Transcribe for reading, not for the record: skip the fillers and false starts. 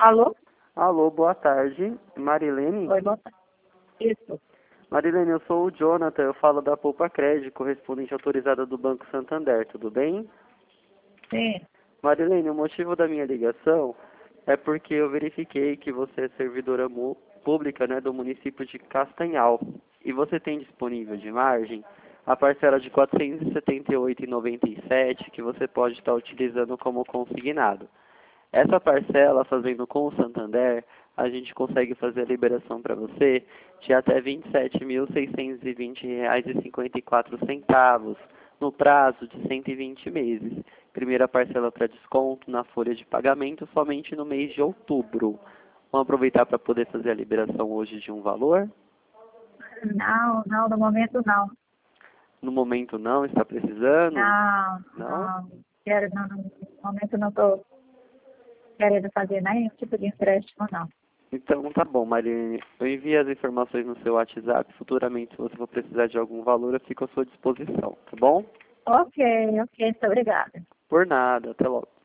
Alô? Alô, boa tarde. Marilene? Oi, boa tarde. Isso. Marilene, eu sou o Jonathan, eu falo da Poupa Crédito, correspondente autorizada do Banco Santander, tudo bem? Sim. Marilene, o motivo da minha ligação é porque eu verifiquei que você é servidora pública, né, do município de Castanhal e você tem disponível de margem a parcela de R$ 478,97 que você pode estar utilizando como consignado. Essa parcela, fazendo com o Santander, a gente consegue fazer a liberação para você de até R$ 27.620,54 no prazo de 120 meses. Primeira parcela para desconto na folha de pagamento somente no mês de outubro. Vamos aproveitar para poder fazer a liberação hoje de um valor? Não, não, no momento não. No momento não, está precisando? Não, Não? não. Quero, não, no momento não estou querendo fazer nenhum tipo de empréstimo, não. Então tá bom, Marilene. Eu envio as informações no seu WhatsApp. Futuramente, se você for precisar de algum valor, eu fico à sua disposição, tá bom? Ok, ok, muito obrigada. Por nada. Até logo.